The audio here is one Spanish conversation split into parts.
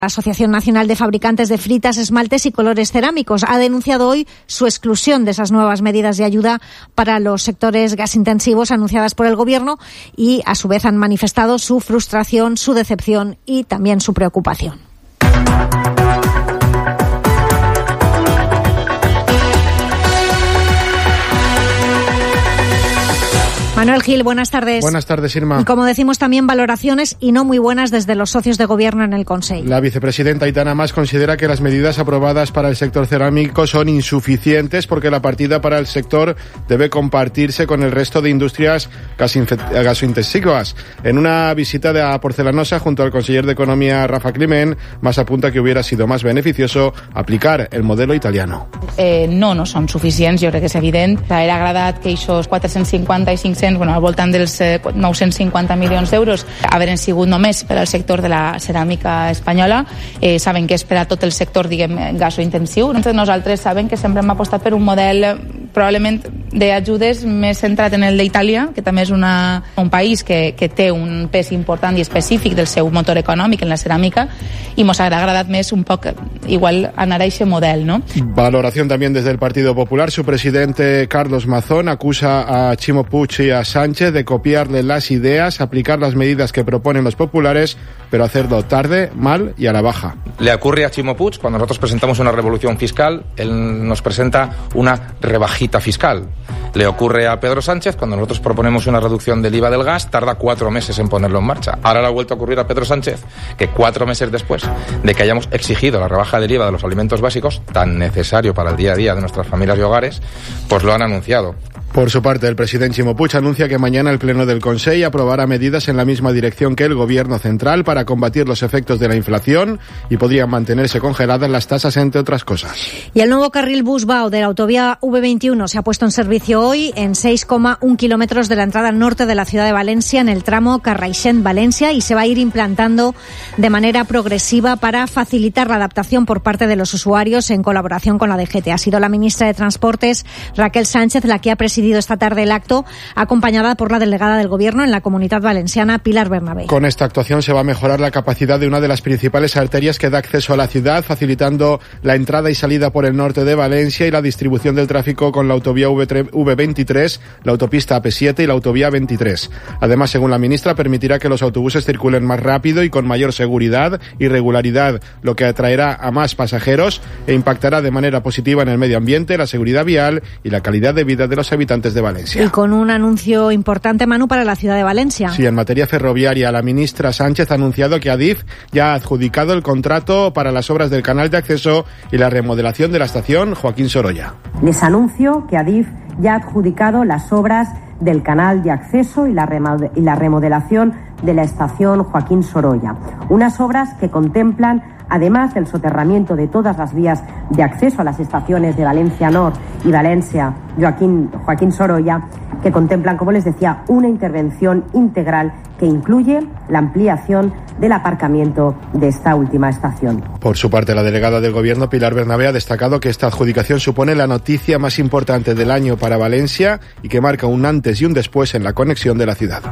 La Asociación Nacional de Fabricantes de Fritas, Esmaltes y Colores Cerámicos ha denunciado hoy su exclusión de esas nuevas medidas de ayuda para los sectores gasintensivos anunciadas por el Gobierno y, a su vez, han manifestado su frustración, su decepción y también su preocupación. Manuel Gil, buenas tardes. Buenas tardes, Irma. Y como decimos, también valoraciones y no muy buenas desde los socios de gobierno en el Consell. La vicepresidenta Aitana Mas considera que las medidas aprobadas para el sector cerámico son insuficientes porque la partida para el sector debe compartirse con el resto de industrias gasointensivas. En una visita a Porcelanosa junto al conseller de Economía, Rafa Climent, Mas apunta que hubiera sido más beneficioso aplicar el modelo italiano. No són suficients, jo crec que és evident. Era agradat que aquests 450 i 500, al voltant dels 950 milions d'euros hagueren sigut només per al sector de la ceràmica espanyola. Saben que és per a tot el sector, gasointensiu. Nosaltres sabem que sempre hem apostat per un model probablement d'ajudes més centrat en el d'Itàlia, que també és un país que té un pes important i específic del seu motor econòmic en la ceràmica, i ens ha agradat més un poc igual anar a aquest model, ¿no? Valoración también desde el Partido Popular. Su presidente Carlos Mazón acusa a Ximo Puig y a Sánchez de copiarle las ideas, aplicar las medidas que proponen los populares, pero hacerlo tarde, mal y a la baja. Le ocurre a Ximo Puig cuando nosotros presentamos una revolución fiscal, él nos presenta una rebajita fiscal. Le ocurre a Pedro Sánchez cuando nosotros proponemos una reducción del IVA del gas, tarda 4 meses en ponerlo en marcha. Ahora le ha vuelto a ocurrir a Pedro Sánchez que 4 meses después de que hayamos exigido la rebaja del IVA de los alimentos básicos, tan necesario para el día a día de nuestras familias y hogares, pues lo han anunciado. Por su parte, el presidente Ximo Puig anuncia que mañana el Pleno del Consell aprobará medidas en la misma dirección que el Gobierno central para combatir los efectos de la inflación y podrían mantenerse congeladas las tasas, entre otras cosas. Y el nuevo carril bus-vao de la autovía V21 se ha puesto en servicio hoy en 6,1 kilómetros de la entrada norte de la ciudad de Valencia, en el tramo Carraixent-Valencia, y se va a ir implantando de manera progresiva para facilitar la adaptación por parte de los usuarios en colaboración con la DGT. Ha sido la ministra de Transportes, Raquel Sánchez, la que ha presidido esta tarde el acto, acompañada por la delegada del Gobierno en la Comunidad Valenciana, Pilar Bernabé. Con esta actuación se va a mejorar la capacidad de una de las principales arterias que da acceso a la ciudad, facilitando la entrada y salida por el norte de Valencia y la distribución del tráfico con la autovía V23, la autopista AP7 y la autovía 23. Además, según la ministra, permitirá que los autobuses circulen más rápido y con mayor seguridad y regularidad, lo que atraerá a más pasajeros e impactará de manera positiva en el medio ambiente, la seguridad vial y la calidad de vida de los habitantes de Valencia. Y con un anuncio importante, Manu, para la ciudad de Valencia. Sí, en materia ferroviaria, la ministra Sánchez ha anunciado que Adif ya ha adjudicado el contrato para las obras del canal de acceso y la remodelación de la estación Joaquín Sorolla. Les anuncio que Adif ya ha adjudicado las obras del canal de acceso y la remodelación de la estación Joaquín Sorolla. Unas obras que contemplan, además del soterramiento de todas las vías de acceso a las estaciones de Valencia Nord y Valencia Joaquín Sorolla, que contemplan, como les decía, una intervención integral que incluye la ampliación del aparcamiento de esta última estación. Por su parte, la delegada del Gobierno, Pilar Bernabé, ha destacado que esta adjudicación supone la noticia más importante del año para Valencia y que marca un antes y un después en la conexión de la ciudad.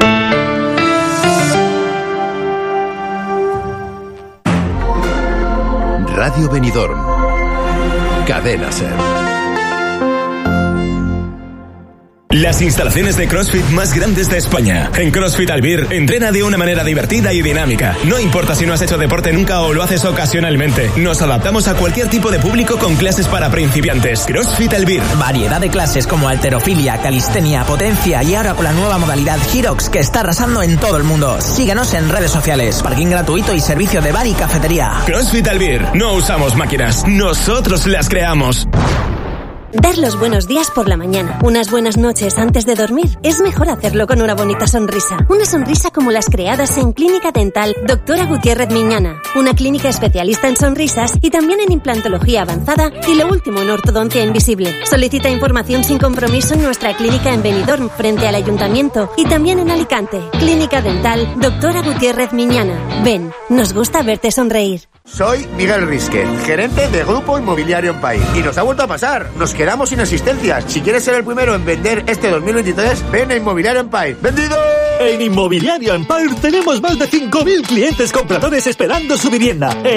Radio Benidorm. Cadena SER. Las instalaciones de CrossFit más grandes de España. En CrossFit Albir, entrena de una manera divertida y dinámica. No importa si no has hecho deporte nunca o lo haces ocasionalmente. Nos adaptamos a cualquier tipo de público con clases para principiantes. CrossFit Albir. Variedad de clases como halterofilia, calistenia, potencia y ahora con la nueva modalidad Hyrox que está arrasando en todo el mundo. Síguenos en redes sociales. Parking gratuito y servicio de bar y cafetería. CrossFit Albir. No usamos máquinas. Nosotros las creamos. Dar los buenos días por la mañana, unas buenas noches antes de dormir, es mejor hacerlo con una bonita sonrisa. Una sonrisa como las creadas en Clínica Dental Doctora Gutiérrez Miñana, una clínica especialista en sonrisas y también en implantología avanzada y lo último en ortodoncia invisible. Solicita información sin compromiso en nuestra clínica en Benidorm, frente al Ayuntamiento, y también en Alicante. Clínica Dental Doctora Gutiérrez Miñana. Ven, nos gusta verte sonreír. Soy Miguel Risque, gerente de Grupo Inmobiliario en País. Y nos ha vuelto a pasar. Nos quedamos sin asistencias. Si quieres ser el primero en vender este 2023, ven a Inmobiliario en País. ¡Vendido! En Inmobiliario Empire tenemos más de 5.000 clientes compradores esperando su vivienda.